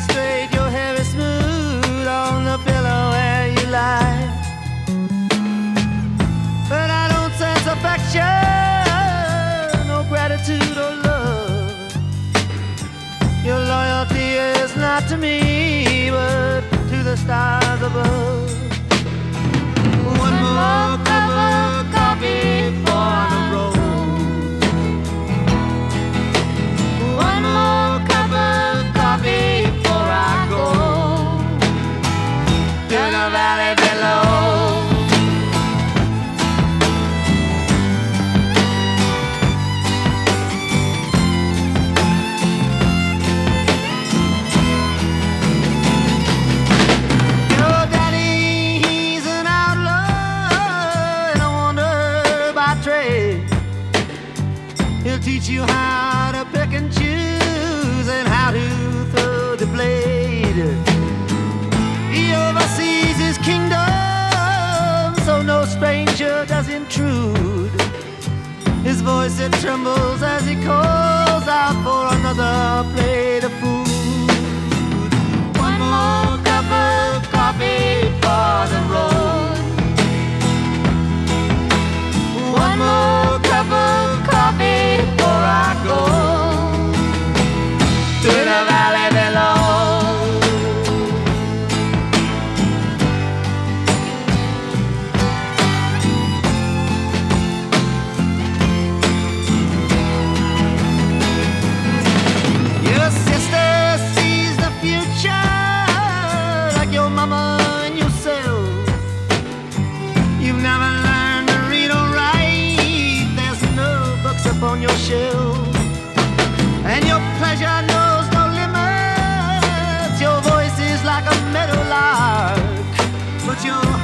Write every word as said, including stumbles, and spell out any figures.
straight, your hair is smooth on the pillow where you lie. But I don't sense affection, no gratitude or love. Your loyalty is not to me, but to the stars above. One more cup of coffee for the road. One more cup of coffee before I go to the valley below. Your daddy, he's an outlaw and a wonder by trade. He'll teach you how to pick and choose and how to throw the blade. He oversees his kingdom, so no stranger does intrude. His voice, it trembles as he calls out for another plate of food. One more cup of coffee for the road. One more cup of coffee before I go to the valley below. Your sister sees the future like your mama and yourself. You've never learned to read or write. There's no books upon your shelf, and your pleasure knows no limits. Your voice is like a meadowlark, but your